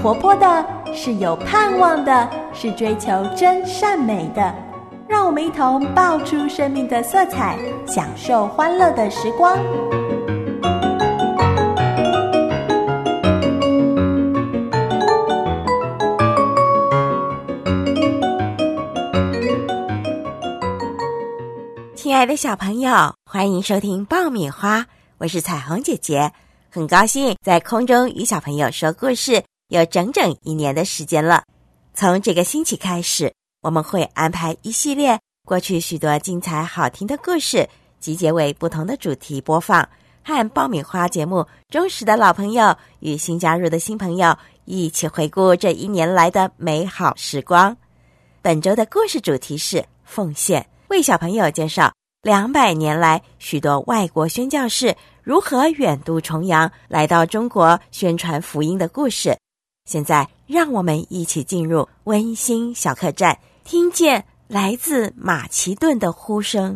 活泼的，是有盼望的，是追求真善美的。让我们一同爆出生命的色彩，享受欢乐的时光。 亲爱的小朋友，欢迎收听爆米花，我是彩虹姐姐，很高兴在空中与小朋友说故事，有整整1年的时间了。从这个星期开始，我们会安排一系列过去许多精彩好听的故事，集结为不同的主题播放，和爆米花节目忠实的老朋友与新加入的新朋友一起回顾这1年来的美好时光。本周的故事主题是奉献，为小朋友介绍200年来许多外国宣教士如何远渡重洋来到中国宣传福音的故事。现在让我们一起进入温馨小客栈，听见来自马其顿的呼声。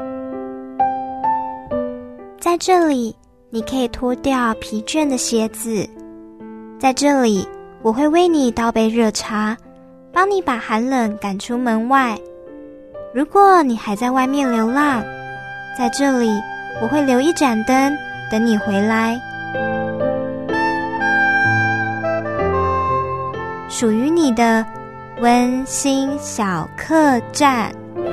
在这里，你可以脱掉疲倦的鞋子。在这里，我会为你倒杯热茶，帮你把寒冷赶出门外。如果你还在外面流浪，在这里，我会留一盏灯，等你回来。属于你的温馨小客栈。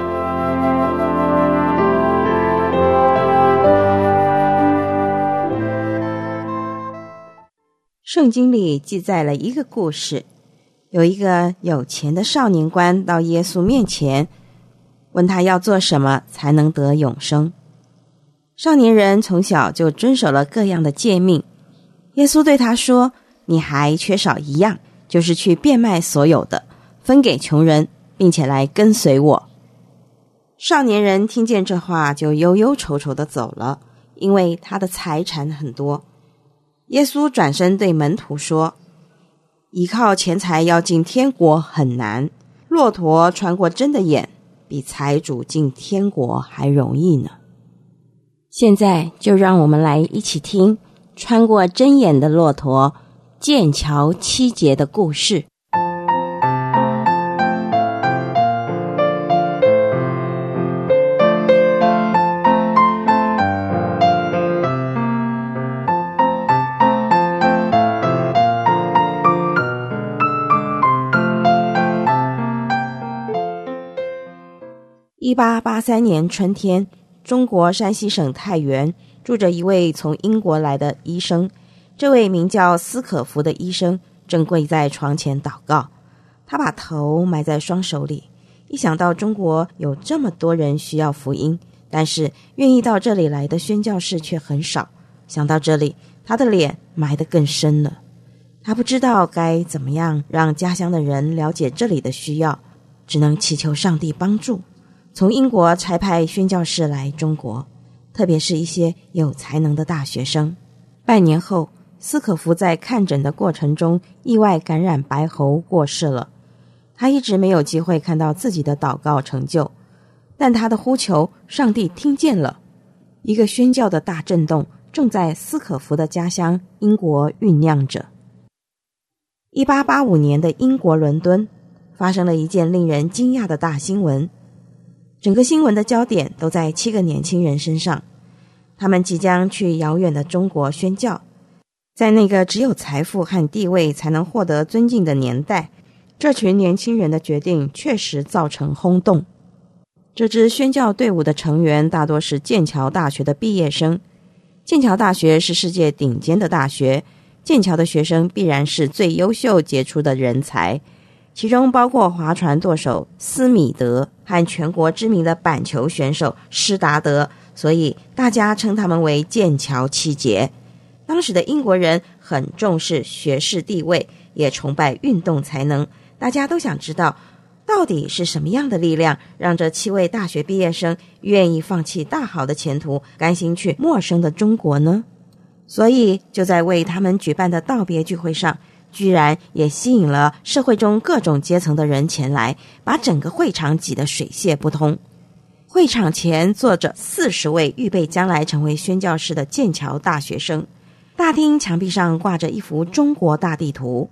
圣经里记载了一个故事，有一个有钱的少年官到耶稣面前，问他要做什么才能得永生。少年人从小就遵守了各样的诫命。耶稣对他说，你还缺少一样，就是去变卖所有的，分给穷人，并且来跟随我。少年人听见这话，就忧忧愁愁地走了，因为他的财产很多。耶稣转身对门徒说，依靠钱财要进天国很难，骆驼穿过针的眼，比财主进天国还容易呢。现在就让我们来一起听穿过针眼的骆驼剑桥7节的故事。1883年春天，中国山西省太原住着一位从英国来的医生。这位名叫斯可夫的医生正跪在床前祷告，他把头埋在双手里，一想到中国有这么多人需要福音，但是愿意到这里来的宣教士却很少，想到这里，他的脸埋得更深了。他不知道该怎么样让家乡的人了解这里的需要，只能祈求上帝帮助，从英国差派宣教士来中国，特别是一些有才能的大学生。半年后，斯可夫在看诊的过程中意外感染白喉过世了。他一直没有机会看到自己的祷告成就，但他的呼求上帝听见了。一个宣教的大震动正在斯可夫的家乡英国酝酿着。1885年的英国伦敦发生了一件令人惊讶的大新闻，整个新闻的焦点都在7个年轻人身上，他们即将去遥远的中国宣教。在那个只有财富和地位才能获得尊敬的年代，这群年轻人的决定确实造成轰动。这支宣教队伍的成员大多是剑桥大学的毕业生。剑桥大学是世界顶尖的大学，剑桥的学生必然是最优秀杰出的人才，其中包括划船舵手斯米德和全国知名的板球选手施达德，所以大家称他们为剑桥7杰。当时的英国人很重视学士地位，也崇拜运动才能，大家都想知道到底是什么样的力量让这7位大学毕业生愿意放弃大好的前途，甘心去陌生的中国呢？所以就在为他们举办的道别聚会上，居然也吸引了社会中各种阶层的人前来，把整个会场挤得水泄不通。会场前坐着40位预备将来成为宣教士的剑桥大学生，大厅墙壁上挂着一幅中国大地图，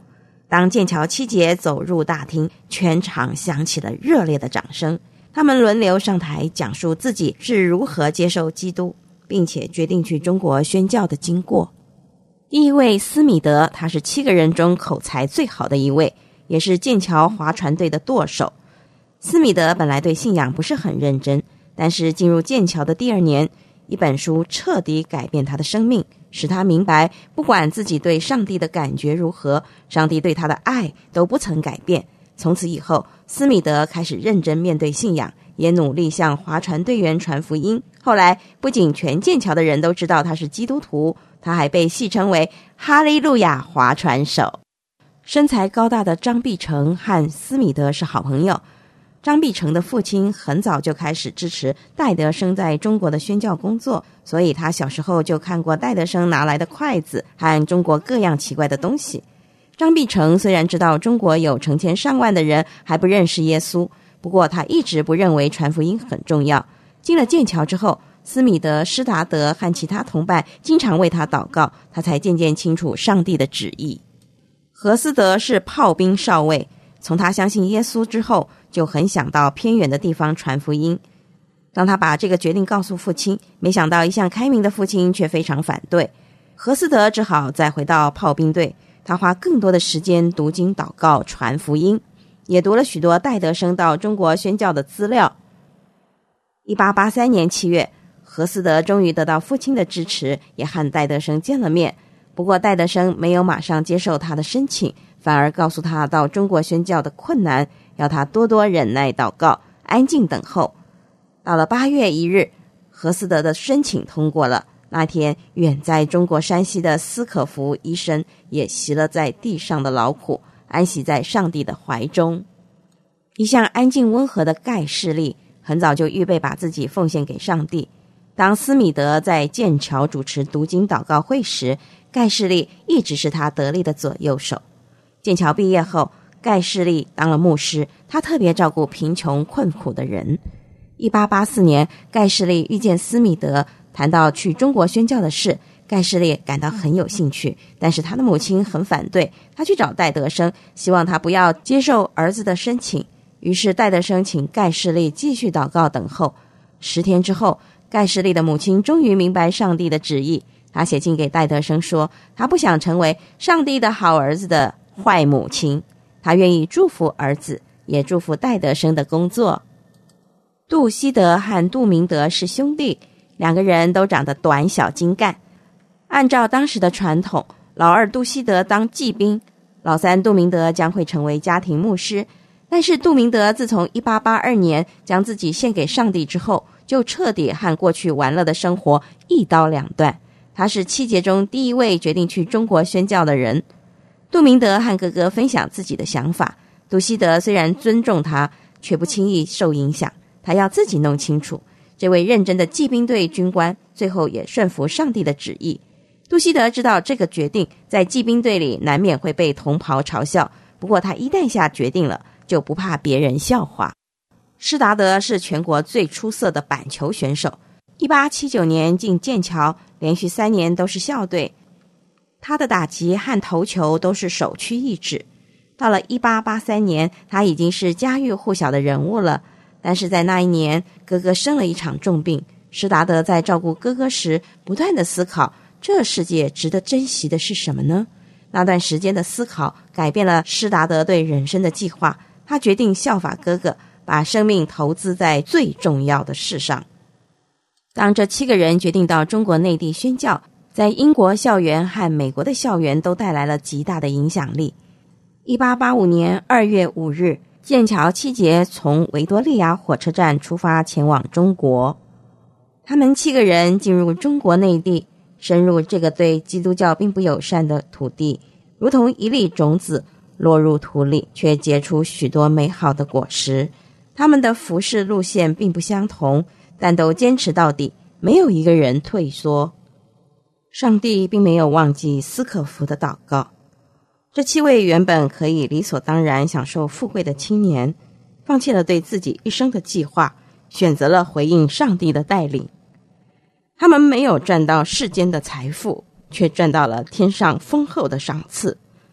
当剑桥七杰走入大厅，全场响起了热烈的掌声。他们轮流上台讲述自己是如何接受基督，并且决定去中国宣教的经过。第一位斯米德，他是7个人中口才最好的一位，也是剑桥划船队的舵手。斯米德本来对信仰不是很认真，但是进入剑桥的第2年，一本书彻底改变他的生命，使他明白不管自己对上帝的感觉如何，上帝对他的爱都不曾改变。从此以后，斯米德开始认真面对信仰，也努力向划船队员传福音。后来不仅全剑桥的人都知道他是基督徒，他还被戏称为哈利路亚划船手。身材高大的张必成和斯米德是好朋友。张必成的父亲很早就开始支持戴德生在中国的宣教工作，所以他小时候就看过戴德生拿来的筷子和中国各样奇怪的东西。张必成虽然知道中国有成千上万的人还不认识耶稣，不过他一直不认为传福音很重要。进了剑桥之后，斯米德、施达德和其他同伴经常为他祷告，他才渐渐清楚上帝的旨意。何斯德是炮兵少尉，从他相信耶稣之后，就很想到偏远的地方传福音。当他把这个决定告诉父亲，没想到一向开明的父亲却非常反对。何斯德只好再回到炮兵队，他花更多的时间读经祷告传福音，也读了许多戴德生到中国宣教的资料。1883年7月，何斯德终于得到父亲的支持，也和戴德生见了面。不过戴德生没有马上接受他的申请，反而告诉他到中国宣教的困难，要他多多忍耐祷告，安静等候。到了8月1日，何斯德的申请通过了。那天，远在中国山西的斯可夫医生也息了在地上的劳苦，安息在上帝的怀中。一向安静温和的盖世利很早就预备把自己奉献给上帝。当斯米德在剑桥主持读经祷告会时，盖世利一直是他得力的左右手。剑桥毕业后，盖世利当了牧师，他特别照顾贫穷困苦的人。1884年，盖世利遇见斯米德，谈到去中国宣教的事，盖世利感到很有兴趣，但是他的母亲很反对。他去找戴德生，希望他不要接受儿子的申请。于是戴德生请盖世利继续祷告等候。10天之后，盖世利的母亲终于明白上帝的旨意。他写信给戴德生说，他不想成为上帝的好儿子的坏母亲，他愿意祝福儿子，也祝福戴德生的工作。杜希德和杜明德是兄弟，2个人都长得短小精干。按照当时的传统，老二杜希德当祭兵，老三杜明德将会成为家庭牧师。但是杜明德自从1882年将自己献给上帝之后，就彻底和过去玩乐的生活一刀两断。他是7杰中第一位决定去中国宣教的人。杜明德和哥哥分享自己的想法，杜希德虽然尊重他，却不轻易受影响，他要自己弄清楚。这位认真的骑兵队军官最后也顺服上帝的旨意。杜希德知道这个决定在骑兵队里难免会被同袍嘲笑，不过他一旦下决定了，就不怕别人笑话。施达德是全国最出色的板球选手，1879年进剑桥，连续3年都是校队。他的打击和投球都是首屈一指。到了1883年，他已经是家喻户晓的人物了。但是在那一年，哥哥生了一场重病。施达德在照顾哥哥时，不断的思考，这世界值得珍惜的是什么呢？那段时间的思考改变了施达德对人生的计划。他决定效法哥哥，把生命投资在最重要的事上。当这7个人决定到中国内地宣教，在英国校园和美国的校园都带来了极大的影响力。1885年2月5日，剑桥7杰从维多利亚火车站出发前往中国。他们7个人进入中国内地，深入这个对基督教并不友善的土地，如同一粒种子落入土里，却结出许多美好的果实。他们的服事路线并不相同，但都坚持到底，没有一个人退缩。上帝并没有忘记斯可夫的祷告。这7位原本可以理所当然享受富贵的青年，放弃了对自己一生的计划，选择了回应上帝的带领。他们没有赚到世间的财富，却赚到了天上丰厚的赏赐。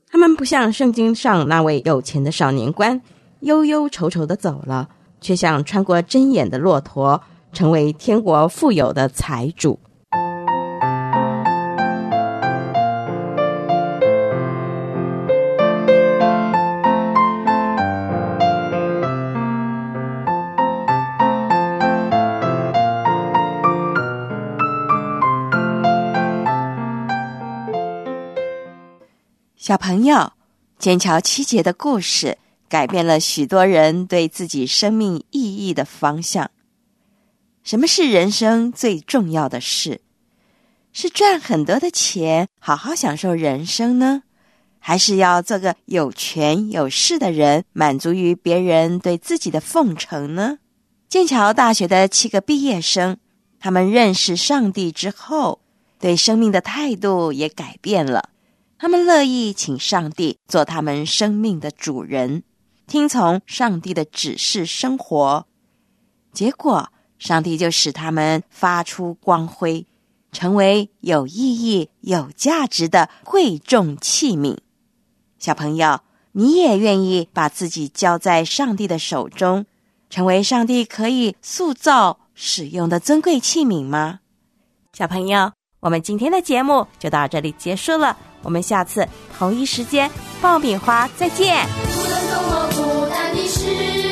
他们不像圣经上那位有钱的少年官，忧忧愁愁地走了，却像穿过针眼的骆驼，成为天国富有的财主。小朋友，剑桥7节的故事改变了许多人对自己生命意义的方向。什么是人生最重要的事？是赚很多的钱，好好享受人生呢？还是要做个有权有势的人，满足于别人对自己的奉承呢？剑桥大学的7个毕业生，他们认识上帝之后，对生命的态度也改变了。他们乐意请上帝做他们生命的主人，听从上帝的指示生活。结果，上帝就使他们发出光辉，成为有意义、有价值的贵重器皿。小朋友，你也愿意把自己交在上帝的手中，成为上帝可以塑造、使用的尊贵器皿吗？小朋友，我们今天的节目就到这里结束了。我们下次同一时间爆米花再见。 不能懂我孤单的事